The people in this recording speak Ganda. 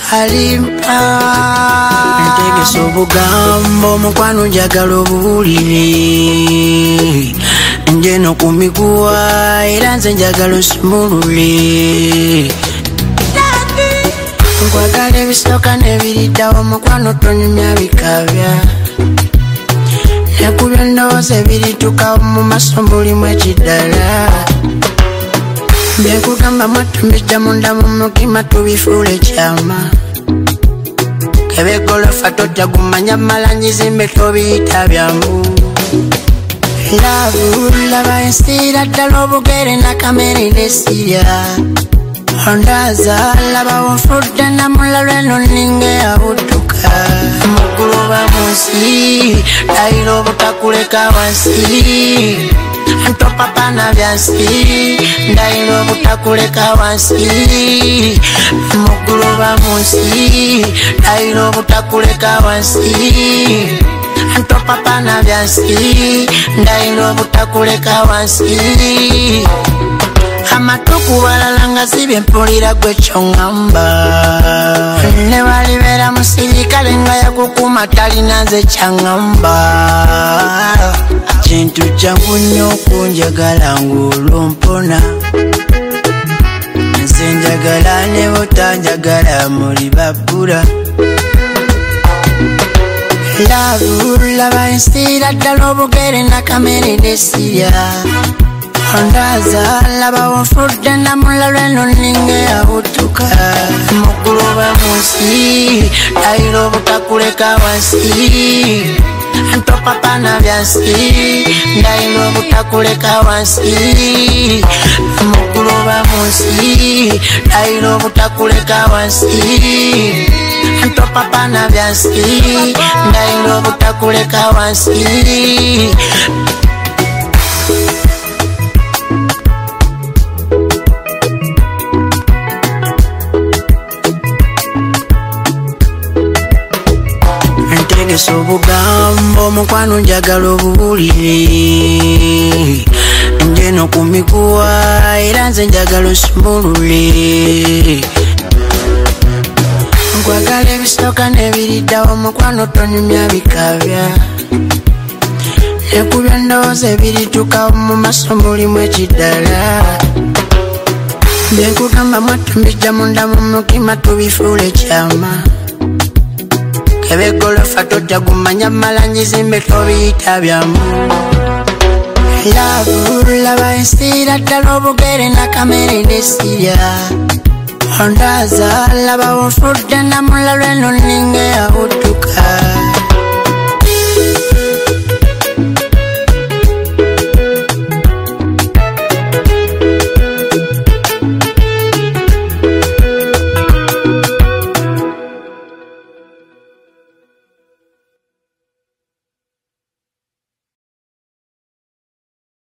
alimpa ntegesa obugambo mukwano njagala obuwulire nje nokumikuwa era nze njagala osumulule nkwagala ebisooka n'ebiriddawo mukwano tonyumya bikabya nekubya endowooza ebiritukawo mu maaso mulimu ekiddala byekugamba mwatumbijja munda mu mutima tubifuula ekyama kebegolofa tojja gumanya malanyi zimbe tobiyita byangu laavu laba ensiira ddala obugere nakamere nesirya ondaaza laba wonfudde namula lweno ninga eyabudduka muguluba mu nsi dayira obutakuleka wansi ntopapa na byansi ndayira obutakuleka wansi muguluba mu nsi dayira obutakuleka wansi ntopapa na byansi ndayira obutakuleka wansi amatuku balala nga zibye mpulira gwe kyongamba ne balibera musirikale nga yakukuma talina nze kyangamba kintu kyangu nnyo okunjagala ng'olumpona nze njagala ne botanjagala muli babbula laavu laba ensiira ddala obugere nakamere nesirya ondaaza laba wonfudde namula lweno ninga eyabudduka muguluba mu nsi dayira obutakuleka wansi ntopapa na byansi ndayira obutakuleka wansi muguluba mu nsi dayira obutakuleka wansi ntopapa na byansi ndayira obutakuleka wansi ntegesa obugambo mukwano njagala obuwulire nje nokumikuwa era nze njagala osumulule nkwagala ebisooka n'ebiriddawo mukwano tonyumya bikabya nekubya endowooza ebiritukawo mu maaso mulimu ekiddala byekugamba mwatumbijja munda mu mutima tubifuula ekyama kebegolofa tojja gumanya malanyi zimbe tobiyita byamu laavu laba ensiira ddala obugere nakamere nesirya ondaaza laba wonfudde namula lweno ninga eyabudduka